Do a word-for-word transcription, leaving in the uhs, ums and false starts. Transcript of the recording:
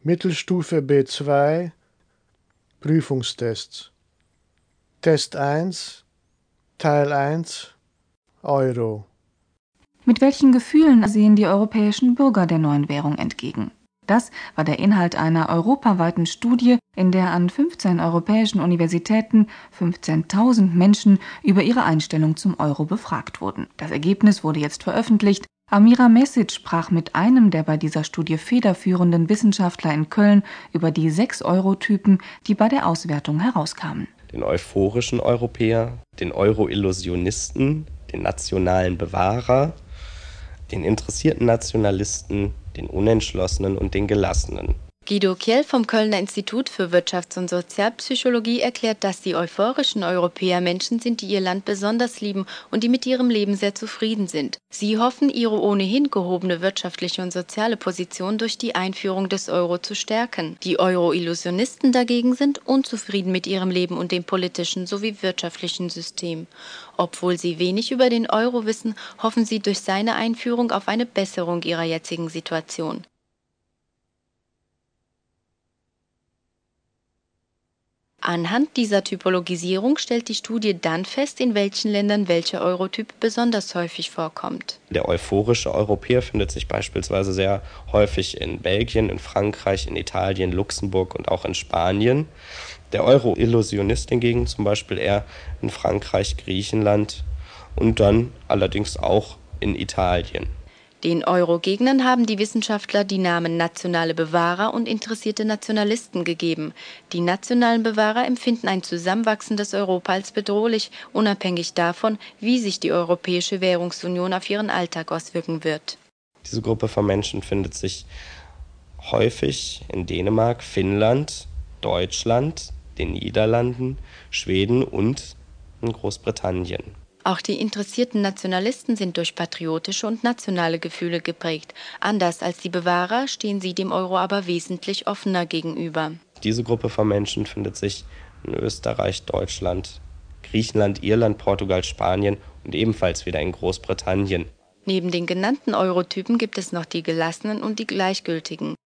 Mittelstufe B zwei, Prüfungstests. Test eins, Teil eins, Euro. Mit welchen Gefühlen sehen die europäischen Bürger der neuen Währung entgegen? Das war der Inhalt einer europaweiten Studie, in der an fünfzehn europäischen Universitäten fünfzehntausend Menschen über ihre Einstellung zum Euro befragt wurden. Das Ergebnis wurde jetzt veröffentlicht. Amira Mesic sprach mit einem der bei dieser Studie federführenden Wissenschaftler in Köln über die sechs Euro-Typen, die bei der Auswertung herauskamen. Den euphorischen Europäer, den Euro-Illusionisten, den nationalen Bewahrer, den interessierten Nationalisten, den Unentschlossenen und den Gelassenen. Guido Kjell vom Kölner Institut für Wirtschafts- und Sozialpsychologie erklärt, dass die euphorischen Europäer Menschen sind, die ihr Land besonders lieben und die mit ihrem Leben sehr zufrieden sind. Sie hoffen, ihre ohnehin gehobene wirtschaftliche und soziale Position durch die Einführung des Euro zu stärken. Die Euro-Illusionisten dagegen sind unzufrieden mit ihrem Leben und dem politischen sowie wirtschaftlichen System. Obwohl sie wenig über den Euro wissen, hoffen sie durch seine Einführung auf eine Besserung ihrer jetzigen Situation. Anhand dieser Typologisierung stellt die Studie dann fest, in welchen Ländern welcher Eurotyp besonders häufig vorkommt. Der euphorische Europäer findet sich beispielsweise sehr häufig in Belgien, in Frankreich, in Italien, Luxemburg und auch in Spanien. Der Euro-Illusionist hingegen zum Beispiel eher in Frankreich, Griechenland und dann allerdings auch in Italien. Den Euro-Gegnern haben die Wissenschaftler die Namen nationale Bewahrer und interessierte Nationalisten gegeben. Die nationalen Bewahrer empfinden ein zusammenwachsendes Europa als bedrohlich, unabhängig davon, wie sich die Europäische Währungsunion auf ihren Alltag auswirken wird. Diese Gruppe von Menschen findet sich häufig in Dänemark, Finnland, Deutschland, den Niederlanden, Schweden und in Großbritannien. Auch die interessierten Nationalisten sind durch patriotische und nationale Gefühle geprägt. Anders als die Bewahrer stehen sie dem Euro aber wesentlich offener gegenüber. Diese Gruppe von Menschen findet sich in Österreich, Deutschland, Griechenland, Irland, Portugal, Spanien und ebenfalls wieder in Großbritannien. Neben den genannten Eurotypen gibt es noch die Gelassenen und die Gleichgültigen.